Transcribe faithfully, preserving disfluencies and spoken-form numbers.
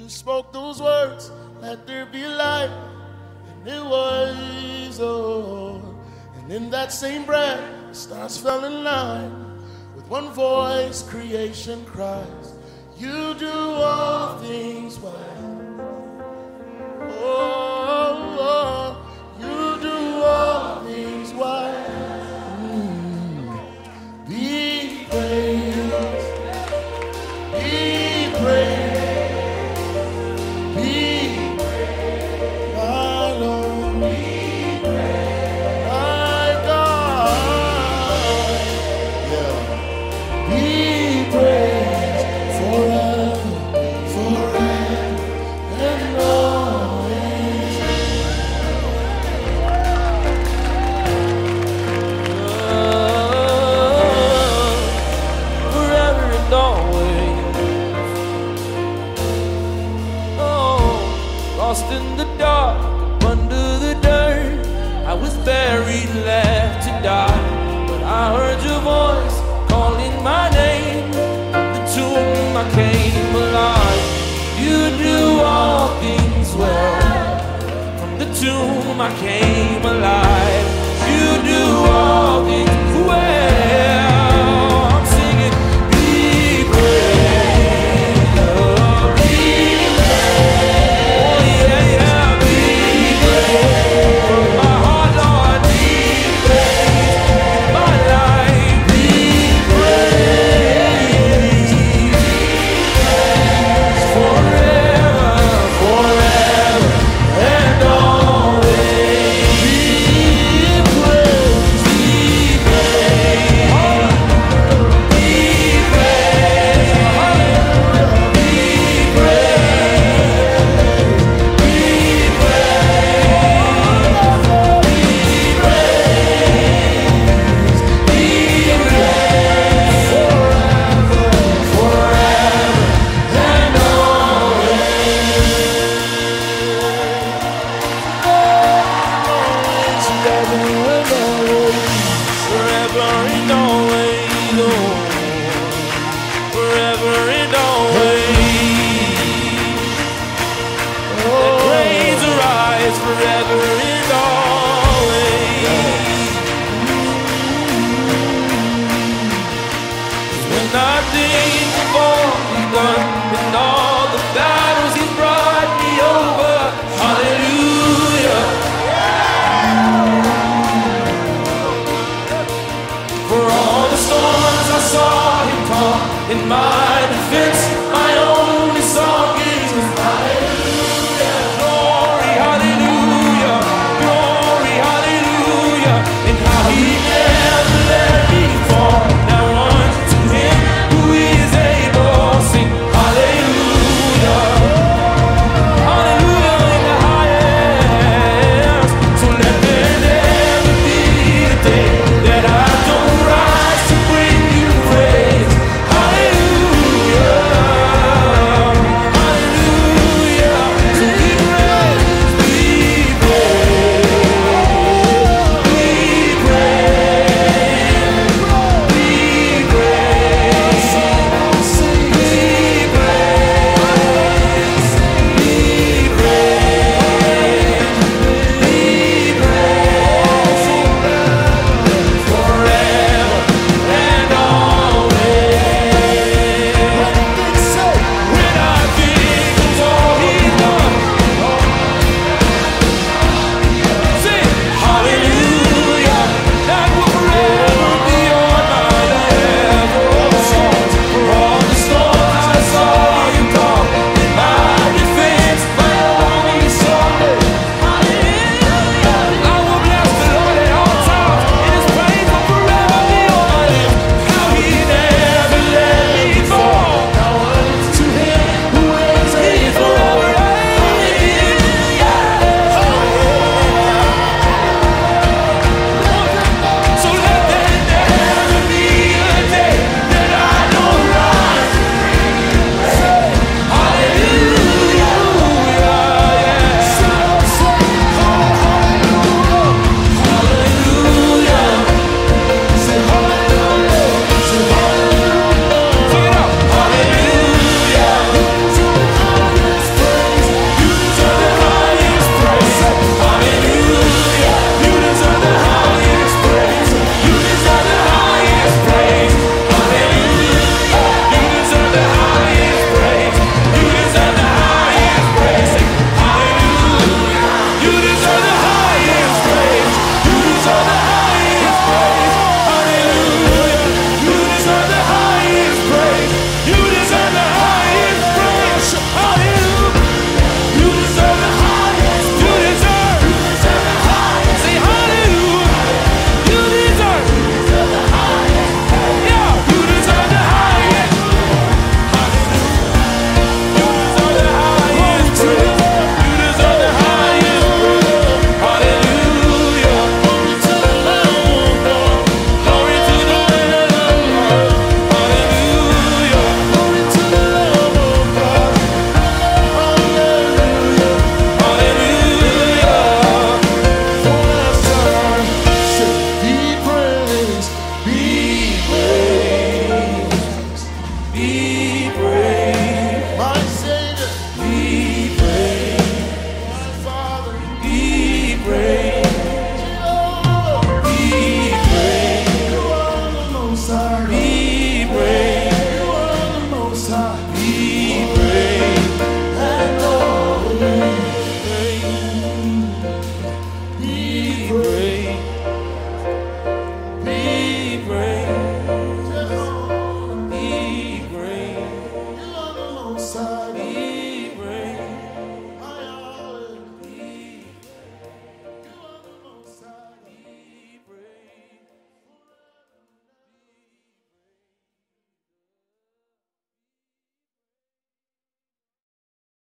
spoke those words, let there be light, and it was, oh. And in that same breath, the stars fell in line. With one voice, creation cries, you do all things well. Oh, oh, you do all things well. Mm. Be praised, be praised. Lost in the dark, under the dirt, I was buried, left to die. But I heard your voice calling my name. From the tomb I came alive. You do all things well. From the tomb I came alive. You do all things well. I'm singing, be praised, oh, be praised. Forever and always. sun.